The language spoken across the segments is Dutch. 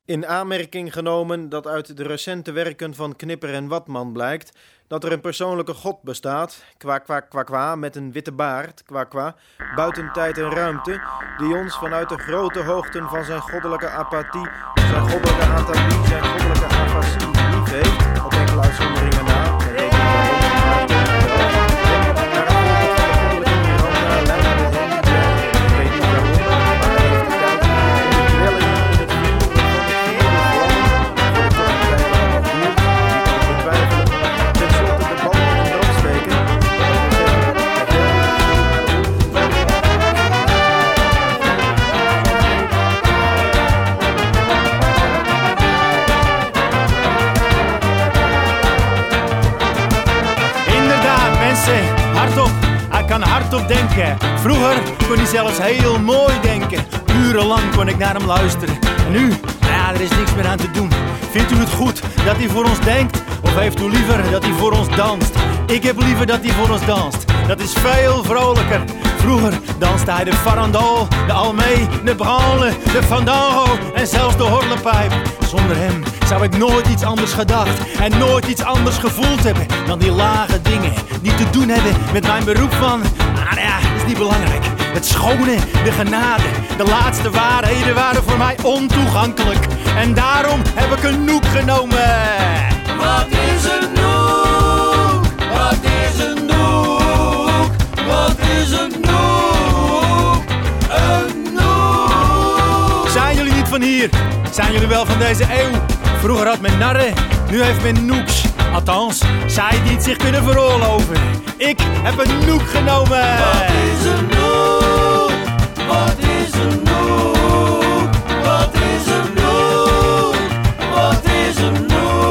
In aanmerking genomen dat uit de recente werken van Knipper en Watman blijkt dat er een persoonlijke God bestaat, kwa, met een witte baard, kwa, buiten tijd en ruimte, die ons vanuit de grote hoogten van zijn goddelijke apathie, zijn goddelijke atabie, zijn goddelijke afasie lief heeft, op enkele uitzonderingen na. Hardop, hij kan hardop denken. Vroeger kon hij zelfs heel mooi denken. Urenlang kon ik naar hem luisteren. En nu, er is niks meer aan te doen. Vindt u het goed dat hij voor ons denkt? Of heeft u liever dat hij voor ons danst? Ik heb liever dat hij voor ons danst. Dat is veel vrolijker. Vroeger danste hij de farandole, de almee, de branle, de fandango en zelfs de horlepijp. Zonder hem zou ik nooit iets anders gedacht en nooit iets anders gevoeld hebben dan die lage dingen die te doen hebben met mijn beroep van... dat is niet belangrijk. Het schone, de genade, de laatste waarheden waren voor mij ontoegankelijk. En daarom heb ik een noek genomen. Wat is een noek? Wat is een noek? Wat is een noek? Een noek. Zijn jullie niet van hier? Zijn jullie wel van deze eeuw? Vroeger had men narren, nu heeft men noeks. Althans, zij die het zich kunnen veroorloven. Ik heb een noek genomen. Wat is een noek? Wat is een noek? Wat is een noek? Wat is een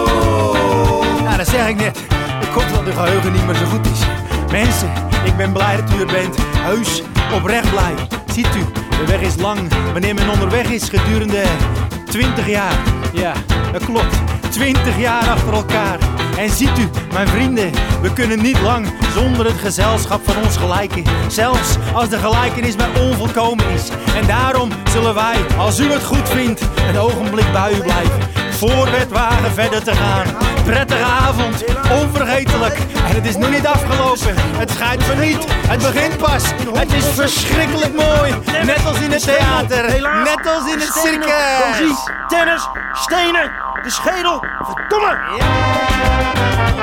noek? Nou, dat zeg ik net. Het komt wel de geheugen niet meer zo goed is. Mensen, ik ben blij dat u er bent. Heus, oprecht blij. Ziet u, de weg is lang. Wanneer men onderweg is gedurende 20 jaar. Ja, dat klopt. 20 jaar achter elkaar. En ziet u, mijn vrienden, we kunnen niet lang zonder het gezelschap van ons gelijken. Zelfs als de gelijkenis maar onvolkomen is. En daarom zullen wij, als u het goed vindt, een ogenblik bij u blijven. Voor het wagen verder te gaan. Prettige avond, onvergetelijk. En het is nog niet afgelopen. Het schijnt me niet. Het begint pas. Het is verschrikkelijk mooi. Net als in het theater. Net als in het circus. Tennis, stenen, de schedel. Verdomme!